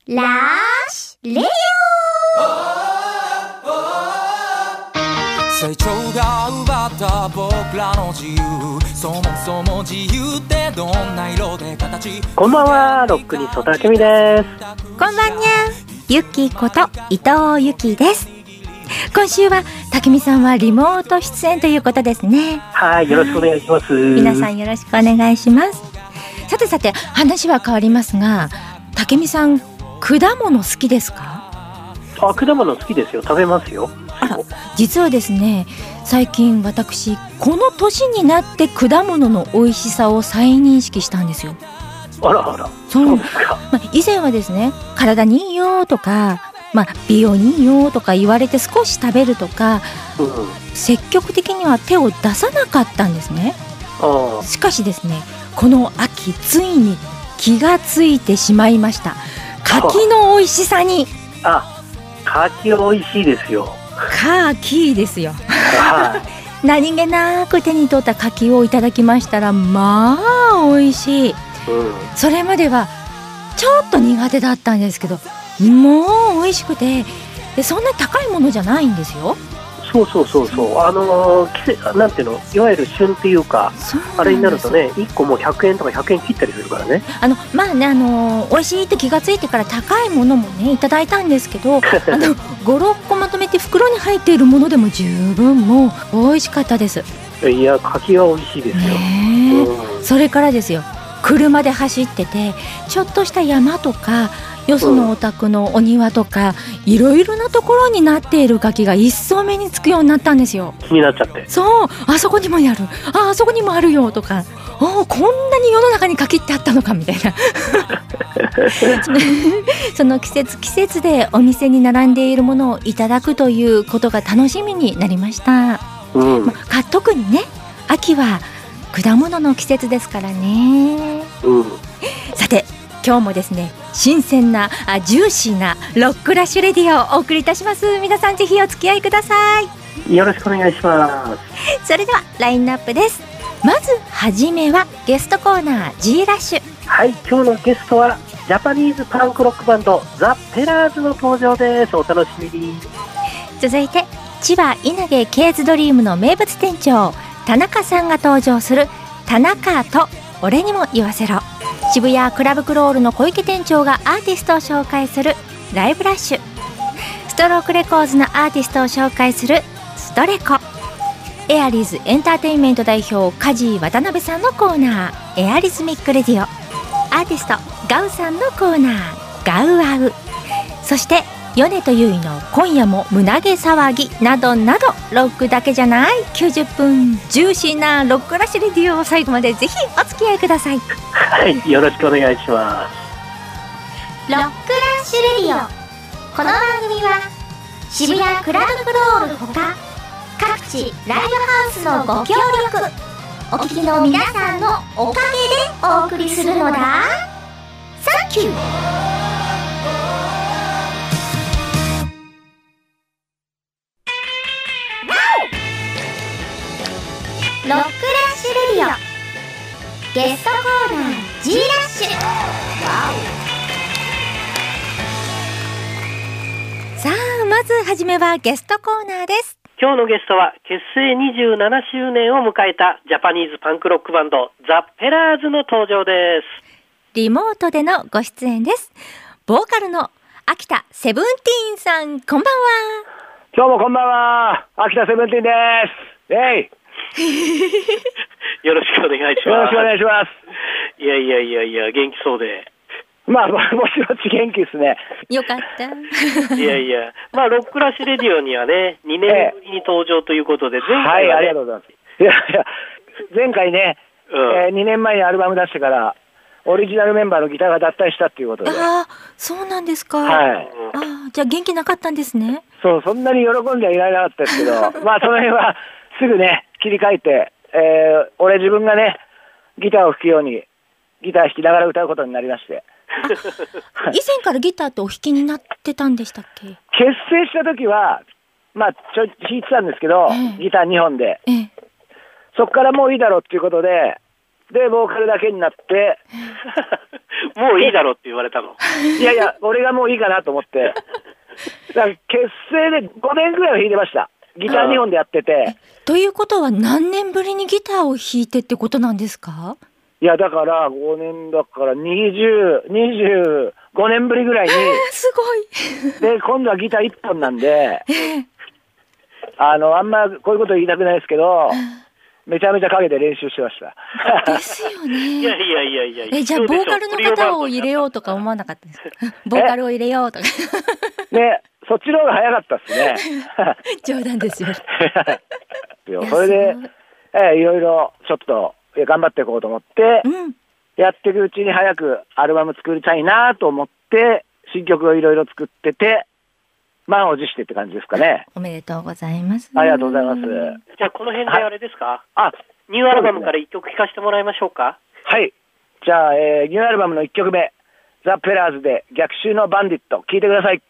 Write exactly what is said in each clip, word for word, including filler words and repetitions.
ラッシュレディオ。成長が奪った僕らの自由、そもそも自由ってどんな色で形。 こんばんは、ロックニストたけみです。 こんばんにゃ、ゆきこと伊藤ゆきです。今週はたけみさんはリモート出演ということですね。 はい、よろしくお願いします。 皆さんよろしくお願いします。さてさて、話は変わりますが、たけみさん果物好きですか？ あ、果物好きですよ。食べますよ。 あら、実はですね、最近私この年になって果物の美味しさを再認識したんですよ。 あらあら、 そう、 そうですか。 まあ、以前はですね、体にいいよとか、まあ、美容にいいよとか言われて少し食べるとか、 うん、 積極的には手を出さなかったんですね。 あしかしですね、この秋ついに気がついてしまいました。柿の美味しさに。 あ、柿美味しいですよ。 柿ですよ。 はい、 何気なく手に取った柿をいただきましたら、まあ美味しい、 うん、 それまではちょっと苦手だったんですけど、もう美味しくて、でそんな高いものじゃないんですよ。 そうそうそうそう、あのー、季節なんていうの、いわゆる旬っていうか、あれになるとね、いっこもひゃくえんとかひゃくえん切ったりするからね。 あのまあね、あのー、美味しいって気がついてから高いものもねいただいたんですけど、あのご、ろっこまとめて袋に入っているものでも十分もう美味しかったです。 いや、柿は美味しいですよ、 ね、 うん、 それからですよ、車で走っててちょっとした山とかよそのお宅のお庭とか、うん、いろいろなところになっている柿が一層目につくようになったんですよ。 気になっちゃって。 そう、あそこにもやる、あ、あそこにもあるよとか、お、こんなに世の中に柿ってあったのかみたいなその季節季節でお店に並んでいるものをいただくということが楽しみになりました、うん、まあ、特にね、秋は果物の季節ですからね、うん、さて今日もですね、新鮮なあジューシーなロックラッシュレディオをお送りいたします。皆さんぜひお付き合いください。 よろしくお願いします。 それではラインナップです。まずはじめはゲストコーナー G ラッシュ。 はい、今日のゲストはジャパニーズパンクロックバンドザ・ペラーズの登場です。お楽しみに。 続いて千葉稲毛ケーズドリームの名物店長田中さんが登場する田中と俺にも言わせろ。渋谷クラブクロールの小池店長がアーティストを紹介するライブラッシュ。ストロークレコーズのアーティストを紹介するストレコ。エアリズエンターテインメント代表梶渡辺さんのコーナーエアリズミックレディオ。アーティストガウさんのコーナーガウアウ。そして米とゆいの今夜も胸毛騒ぎなどなど、ロックだけじゃないきゅうじゅっぷんジューシーなロックラッシュレディオを最後までぜひお付き合いください。 はい、よろしくお願いします。 ロックラッシュレディオ。この番組は渋谷クラブクロールほか各地ライブハウスのご協力、お聞きの皆さんのおかげでお送りするのだ。サンキュー。ロックラッシュレディオゲストコーナー G ラッシュ。 さあ、まずはじめはゲストコーナーです。 今日のゲストは結成にじゅうななしゅうねんを迎えたジャパニーズパンクロックバンドザ・ペラーズの登場です。 リモートでのご出演です。ボーカルの秋田セブンティーンさん、こんばんは。 今日もこんばんは、秋田セブンティーンです。えいよろしくお願いします。 よろしくお願いします。 いやいやいやいや、元気そうで。 まあ、もちろん元気ですね。 よかったいやいや、まあロックラッシュレディオにはね、にねんぶりに登場ということで、前回は、ね、 はい、ありがとうございます。いやいや、前回ね、うん、えー、にねんまえにアルバム出してからオリジナルメンバーのギターが脱退したっていうことで。 ああ、そうなんですか。 はい。 ああ、じゃあ元気なかったんですね。 そう、そんなに喜んではいられなかったですけどまあその辺はすぐね切り替えて、えー、俺自分がねギターを弾くようにギター弾きながら歌うことになりまして。 以前からギターってお弾きになってたんでしたっけ？ 結成した時はまあちょい弾いてたんですけど、ええ、ギターにほんで、ええ、そっからもういいだろうっていうことででボーカルだけになってもういいだろうって言われたの。 いやいや、俺がもういいかなと思って。だから結成でごねんぐらいは弾いてました。ギターにほんでやってて。 ということは何年ぶりにギターを弾いてってことなんですか？ いや、だからごねんだからにじゅう、にじゅうごねんぶりぐらいに。 すごい。で、今度はギターいっぽんなんで、あの、あんまこういうこと言いたくないですけど、めちゃめちゃ陰で練習してました。 ですよね。 いやいやいやいや。 え、じゃあボーカルの方を入れようとか思わなかったですか？ボーカルを入れようとか。 ね、そっちの方が早かったですね。 冗談ですよ。 それで、え、いろいろちょっと頑張っていこうと思って、うん、やっていくうちに早くアルバム作りたいなと思って、新曲をいろいろ作ってて、満を持してって感じですかね。 おめでとうございます。 ありがとうございます。 じゃあこの辺であれですか？あ、ニューアルバムからいっきょく聴かせてもらいましょうか。 はい。じゃあ、えー、ニューアルバムのいっきょくめ、ザ・ペラーズで逆襲のバンディット、聴いてください。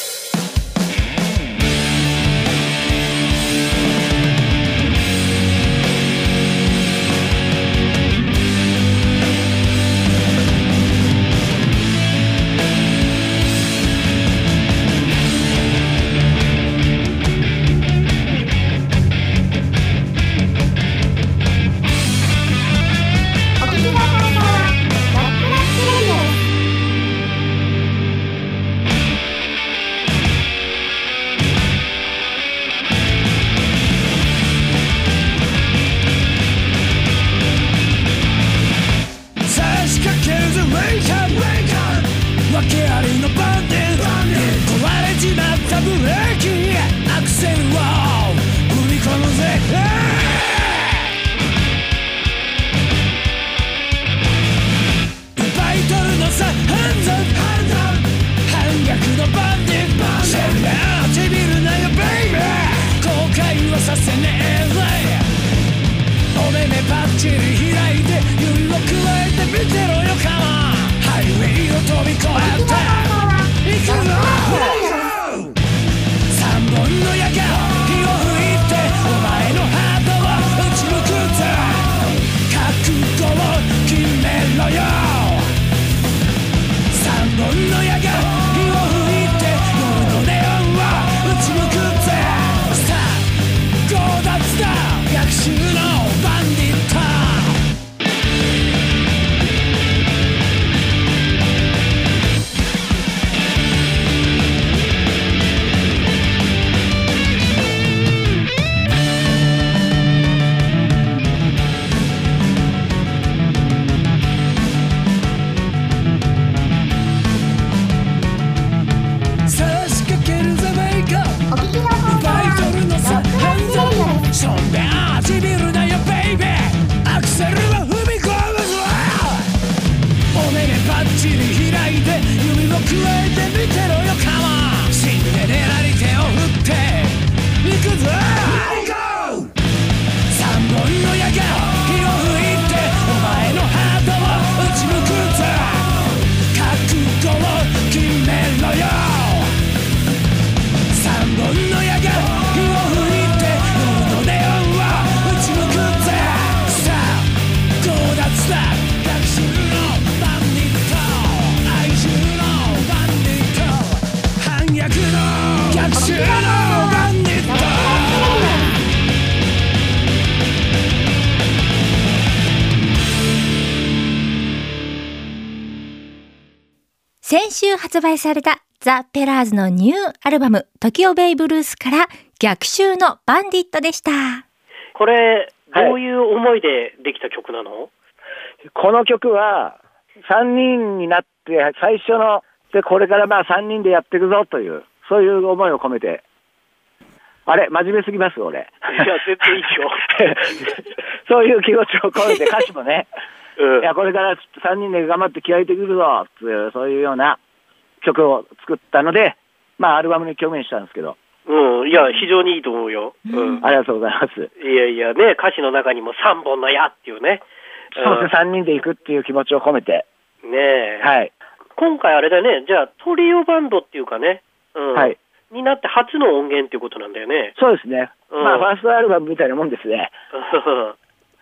先週発売されたザ・ペラーズのニューアルバムトキオベイブルースから逆襲のバンディットでした。 これどういう思いでできた曲なの？はい、 この曲はさんにんになって最初のでこれからまあさんにんでやっていくぞというそういう思いを込めて。あれ真面目すぎます俺。 いや絶対いいよ。 そういう気持ちを込めて歌詞もね、 うん、 いやこれからさんにんで頑張って気合いてくるぞっていうそういうような曲を作ったので、まあアルバムにいっきょくめにしたんですけど。 うん、いや非常にいいと思うよ。 うん、ありがとうございます。 いやいやね、歌詞の中にもさんぼんの矢っていうね。 そうですね、さんにんで行くっていう気持ちを込めて。 ねえ。 はい。 今回あれだね、じゃあトリオバンドっていうかね。うん、はい。になって初の音源っていうことなんだよね。 そうですね。うん、まあファーストアルバムみたいなもんですね。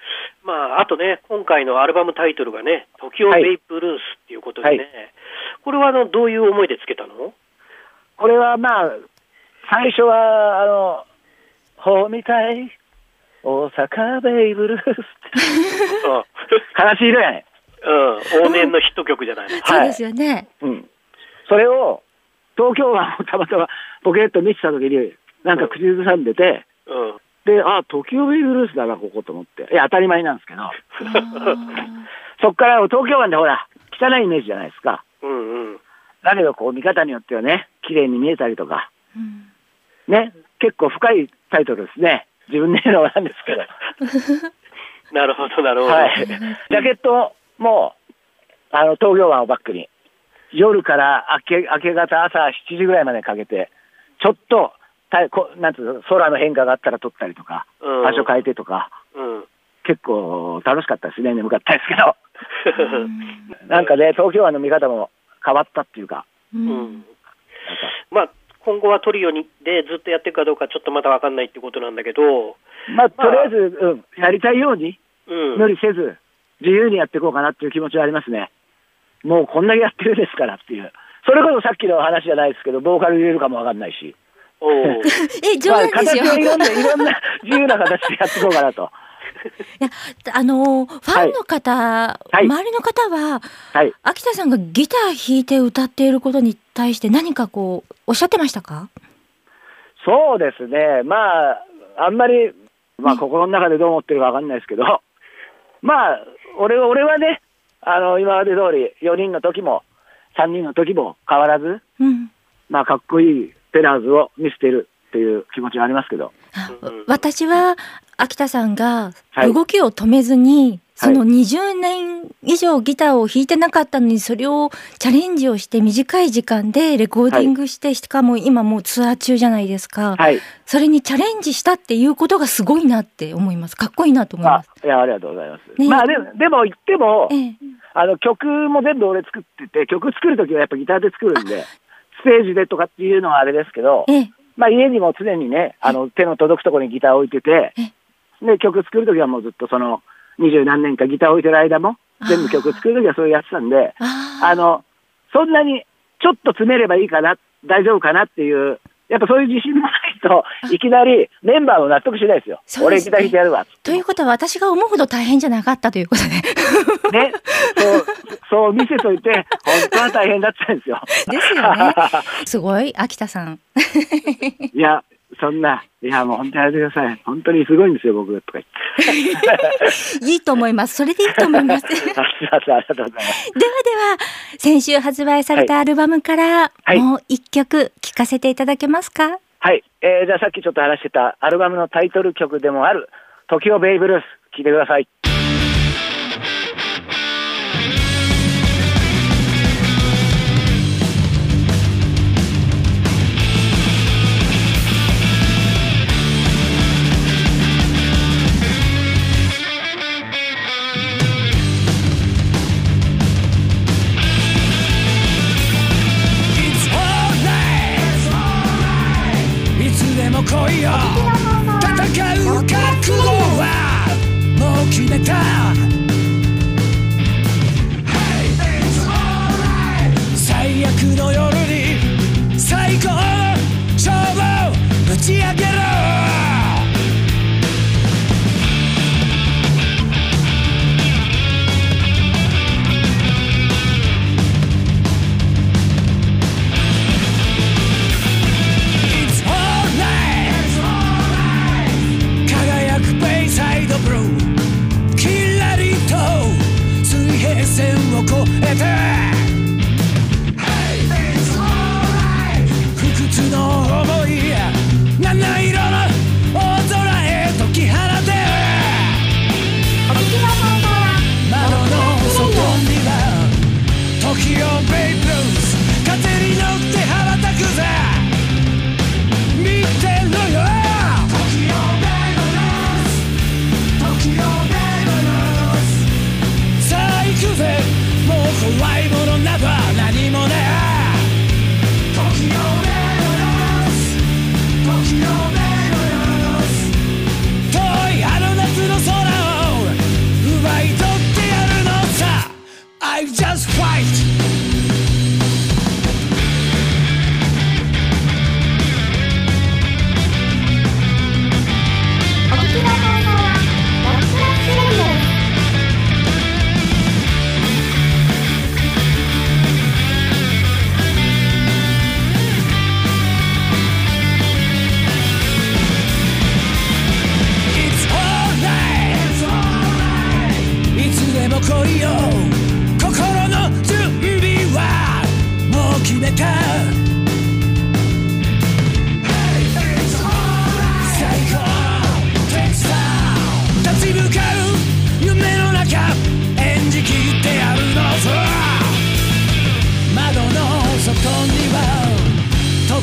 まあ、あとね、今回のアルバムタイトルがね、時をベイブルースっていうことでね、はい、これはあのどういう思いでつけたの？ これはまあ、最初は、あの、ほうみたい、大阪ベイブルースって。悲しい色やね。 うん、往年のヒット曲じゃないの。 そうですよね。 うん。それを、東京湾をたまたまポケット見てた時に、なんか口ずさんでて、うん。で、あ、東京ベイブルースだな、ここと思って。いや、当たり前なんですけど。そっから東京湾でほら、汚いイメージじゃないですか。うんうん。だけど、こう、見方によってはね、綺麗に見えたりとか。うん、ね、結構深いタイトルですね。自分で言うのはなんですけど。 なるほど、なるほど。 はい。ジャケットも、あの、東京湾をバックに、夜から明け、明け方朝しちじぐらいまでかけて、ちょっと、なんつうの、空の変化があったら撮ったりとか、うん、場所変えてとか、うん、結構楽しかったですね、眠かったですけど。なんかね、東京湾の見方も変わったっていうか。うん、 まあ、今後はトリオにでずっとやっていくかどうかちょっとまだ分かんないってことなんだけど、 まあ、とりあえず、うん、やりたいように、うん、無理せず、自由にやっていこうかなっていう気持ちはありますね。もうこんだけやってるんですからっていう。それこそさっきの話じゃないですけど、ボーカル入れるかも分かんないし。 え、冗談ですよ。 まあ、形はいろんな、いろんな自由な形でやっていこうかなと。 いや、あの、ファンの方、はい、周りの方は、はい、秋田さんがギター弾いて歌っていることに対して何かこう、おっしゃってましたか？ そうですね。まあ、あんまり、まあ、心の中でどう思ってるかわかんないですけど、まあ、俺は、俺はね、あの、今まで通りよにんの時も、さんにんの時も変わらず、うん、まあ、かっこいいペラーズを見せてるっていう気持ちはありますけど。 私は、秋田さんが動きを止めずに、はい、そのにじゅうねん以上ギターを弾いてなかったのに、それをチャレンジをして短い時間でレコーディングして、はい、しかも今もうツアー中じゃないですか、はい、それにチャレンジしたっていうことがすごいなって思います。かっこいいなと思います。 あ、いや、ありがとうございます、ね、まあでもでも言っても、ええ、あの曲も全部俺作ってて、曲作るときはやっぱギターで作るんで、ステージでとかっていうのはあれですけど、ええ、まあ家にも常にね、あの手の届くところにギターを置いてて、で曲作るときはもうずっとその二十何年かギターを置いてる間も全部曲作るときはそれやってたんで、あ, あのそんなにちょっと詰めればいいかな、大丈夫かなっていう、やっぱそういう自信もないといきなりメンバーも納得しないですよ。す、ね、俺ギター弾いてやるわということは、私が思うほど大変じゃなかったということでね、 そうそう見せといて本当は大変だったんですよ。 ですよね。すごい秋田さん。 いや、そんな、いやもう本当にやめてください。本当にすごいんですよ僕とか言って。 いいと思います。それでいいと思います。ありがとうございます。ではでは、先週発売されたアルバムから、はい、もう一曲聴かせていただけますか？ はい、えー、じゃあさっきちょっと話してたアルバムのタイトル曲でもある時をベイブルース、聴いてください。来いよ、戦う覚悟はもう決めた。最悪の夜に最高の勝負を打ち上げろ。輝くベイサイドブルー、キラ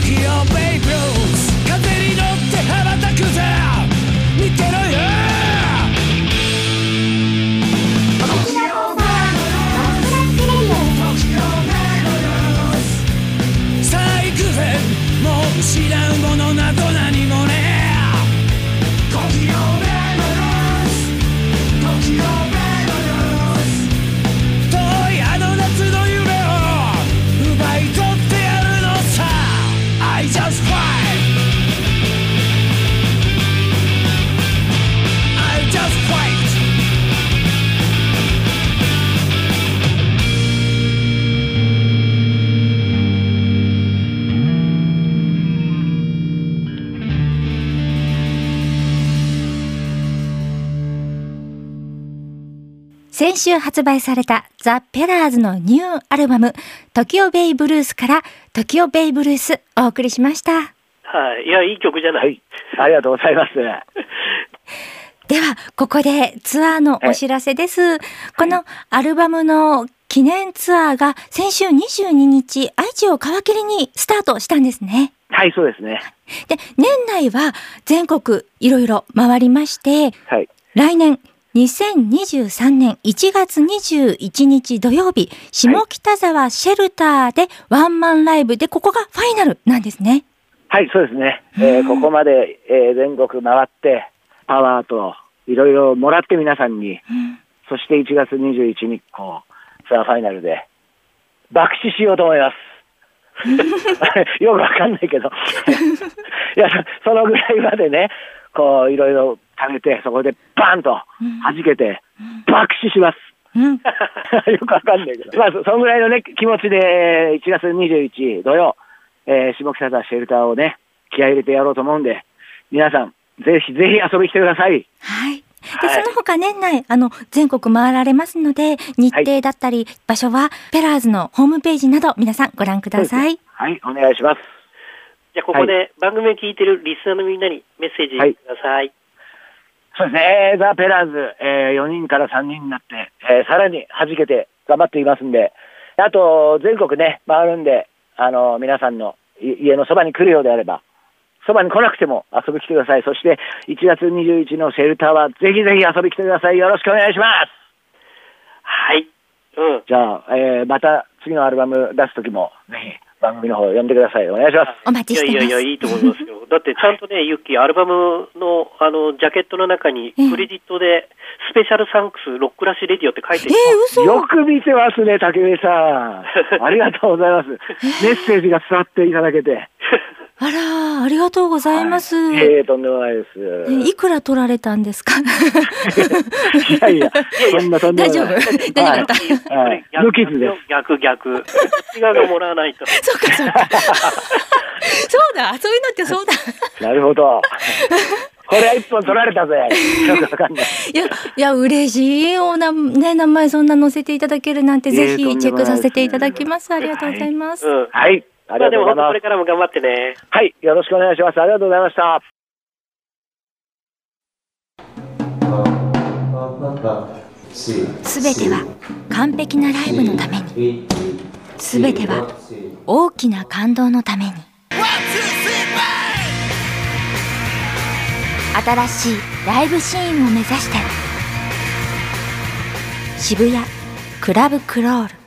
Tokyo Bay Blues 風に乗って羽ばたくぜ見てろよさあ行くぜもう失うものなど何もねえ Tokyo Bay Blues Tokyo Bay Blues 遠いあの夏の夢を奪い取ってやるのさ I just fight I just fight 先週発売されたザ・ペラーズのニューアルバムトキオベイブルースからトキオベイブルースお送りしました。 はい、いやいい曲じゃない、はい、 ありがとうございますではここでツアーのお知らせです、はい、このアルバムの記念ツアーが先週にじゅうににち愛知を皮切りにスタートしたんですね。 はい、そうですね。 で、年内は全国いろいろ回りまして、 はい、 来年にせんにじゅうさんねんいちがつにじゅういちにち土曜日、下北沢シェルターでワンマンライブで、ここがファイナルなんですね。 はい、そうですね。えー、ここまで、えー、全国回ってパワーといろいろもらって皆さんに、うん、そしていちがつにじゅういちにちツアーファイナルで爆死しようと思いますよくわかんないけどいや、そのぐらいまでね、こういろいろ食べて、そこでバーンと弾けて、うん、爆死します、うん、よくわかんないけど、まあそのぐらいのね気持ちでいちがつにじゅういちにち土曜、えー、下北沢シェルターをね気合い入れてやろうと思うんで、皆さんぜひぜひ遊びに来てください。 はい。で、はい、その他年内あの全国回られますので、日程だったり場所はペラーズのホームページなど皆さんご覧ください。 はい、お願いします。 じゃあここで番組を聞いてるリスナーのみんなにメッセージください。はい、 そうですね、ザ・ペラーズ、えー、よにんからさんにんになって、えー、さらに弾けて頑張っていますんで、あと全国ね回るんで、あの皆さんの家のそばに来るようであれば、そばに来なくても遊び来てください。そしていちがつにじゅういちにちのシェルターはぜひぜひ遊び来てください。よろしくお願いします。 はい、うん、 じゃあ、えー、また次のアルバム出す時もぜひ番組の方呼んでください。お願いします。 お待ちしてます。 いやいやいや、いいと思いますよ。だってちゃんとね、ユッキーアルバムのあのジャケットの中にクレジットでスペシャルサンクスロックラッシュレディオって書いてる。 えー、嘘。 よく見てますね、竹部さん。ありがとうございます。メッセージが伝わっていただけて。 あら、ありがとうございます。 はい、えー、とんでもないです。 いくら取られたんですか。 いやいや、そんなとんでもない。大丈夫。大丈夫。 はい。無傷です。 逆逆。こっち側がもらわないと。 そうかそうか。そうだ、そういうのってそうだ。 なるほど。これは一本取られたぜ。よくわかんない。 いや、いや、嬉しいおな、ね、名前そんな載せていただけるなんて、ぜひチェックさせていただきます。ありがとうございます。 はい。 はい、ありがとうございます。 まあ、でもこれからも頑張ってね。 はい、よろしくお願いします。ありがとうございました。 すべては完璧なライブのために、すべては大きな感動のために。新しいライブシーンを目指して、渋谷クラブクロール。